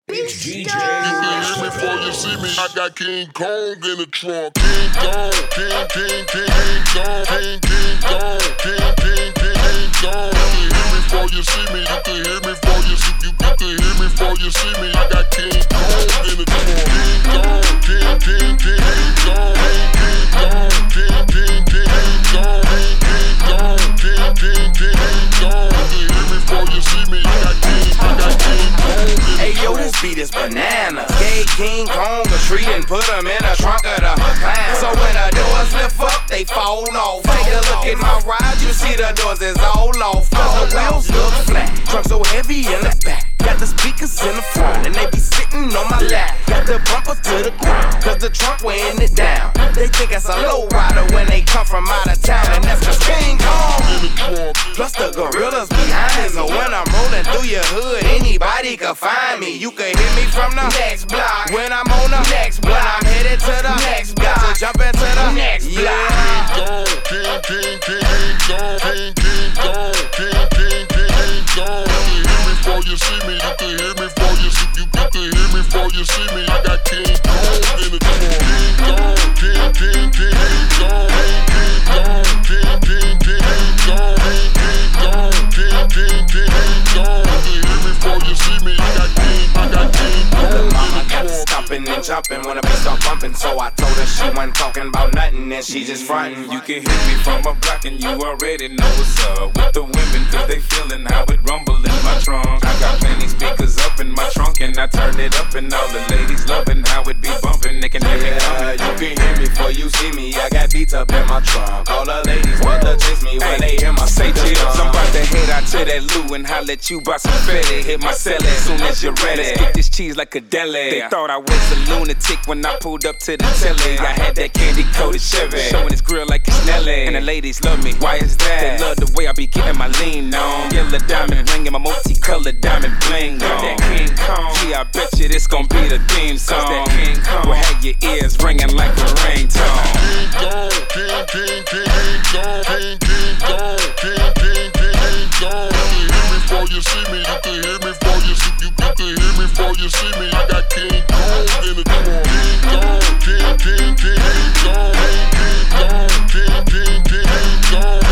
It's DJ. You can hear me before you see me. I got King Kong in the trunk. King Kong, King Kong, King Kong, King Kong. You can hear me before you see me. You can hear me before you see. You can hear me before you see me. I got King Kong in the trunk. King Kong, King Kong, King Kong, King Kong, King Kong. You can hear me before you see me. I got King Kong. Hey yo, this beat is bananas. Gave King Kong a treat and put him in the trunk of the clown. So when the doors lift up, they fall off. Take a look at my ride, you see the doors is all off. Cause the wheels look flat, trunk so heavy in the back. Got the speakers in the front and they be sitting on my lap. Got the bumper to the ground, cause the trunk weighing it down. They think it's a low rider when they come from out of town. And that's cause King Kong in the trunk, plus the gorillas behind it. So when I'm rolling through your hood, anybody can find me. You can hear me from the next block when I'm on the next block. When I'm headed to the next block, to jump into the next block. King Kong. Before you see me, you can hear me before you see. You can hear me before you see me. I got King Kong in the trunk. King Kong, King Kong, King Kong, King Kong, King Kong. You can hear me before you see me. I got King Kong in the trunk. Stomping and jumping when the beat start bumping. So I told her she wasn't talking about nothing and she just frontin'. You can hear me from a block and you already know what's up with the women, cause they feeling how it rumble in my trunk. I got plenty speakers up in my trunk and I turn it up and all the ladies loving how it be bumping. They can hear me coming. You can hear me before you see me. I got beats up in my trunk. All the ladies want to kiss me when they hear my say speakers. chips. I'm about to head out to that loo and holler at you about some fetty. Hit my celly as soon as you're ready. Let's get this cheese like a deli. They thought I was a lunatic when I pulled up to the telly. I had that candy coated Chevy, showing his grill like it's Nelly. And the ladies love me. Why is that? They love the way I be getting my lean on. Yellow diamond ring and my multicolored diamond bling on. That King Kong, yeah, I bet you this gon' be the theme song. That King Kong will have your ears ringing like a ringtone. King Kong, King Kong, King Kong, King Kong. You can hear me before you see me. You can hear me before you see. You can hear me before you see me. I got King Kong in the trunk. King Kong, King Kong, King Kong, King Kong,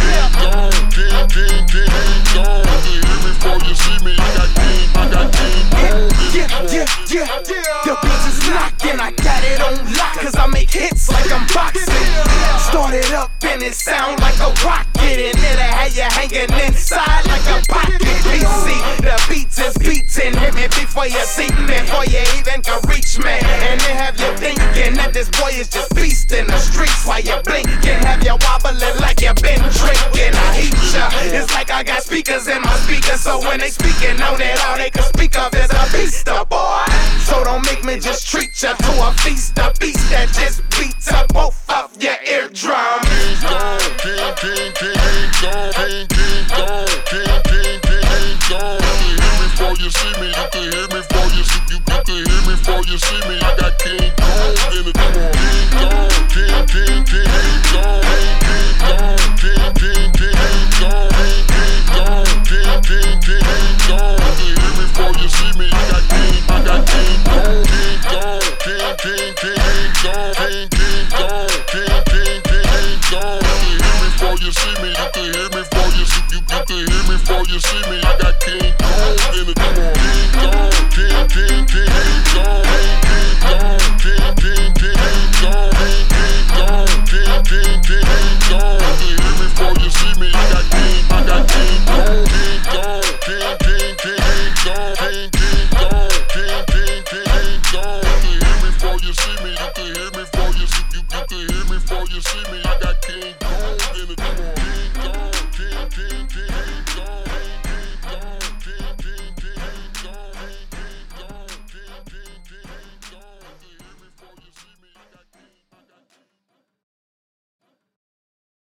King Kong. You can hear me before you see me. I got King Kong in the trunk. The beats is knocking, I got it on lock, cause I make hits like I'm boxing. Started up and it sound like a rocket, and it'll have you hanging inside like a pocket. BC, the beats is beating, hit me before you see me, before you even can reach me. And then have you thinking that this boy is just beast in the streets while you blinking, have you wobbling like you been drinking. I hate ya, it's like I got speakers in my speakers, so when they speaking on it, all they can speak of is a beast, boy. So don't make me just treat ya to a feast, a beast that just beats up both of your eardrums. King Kong, King Kong, King Kong, King Kong. You can hear me before you see me. You can hear me before you see. You can hear me before you see me. I got King Kong in the trunk. King Kong, King Kong, King Kong, King Kong, King Kong. You can hear me before you see me. I got King Kong, King Kong, King Kong, King Kong, King Kong. You can hear me before you see me. You can hear me before you see. You can hear me before you see me. I got King Kong in the trunk. King Kong, King Kong, King Kong, King Kong, King Kong. You can hear me before you see me. I got King Kong, King Kong, King Kong, King Kong. You can hear me before you see me. You can hear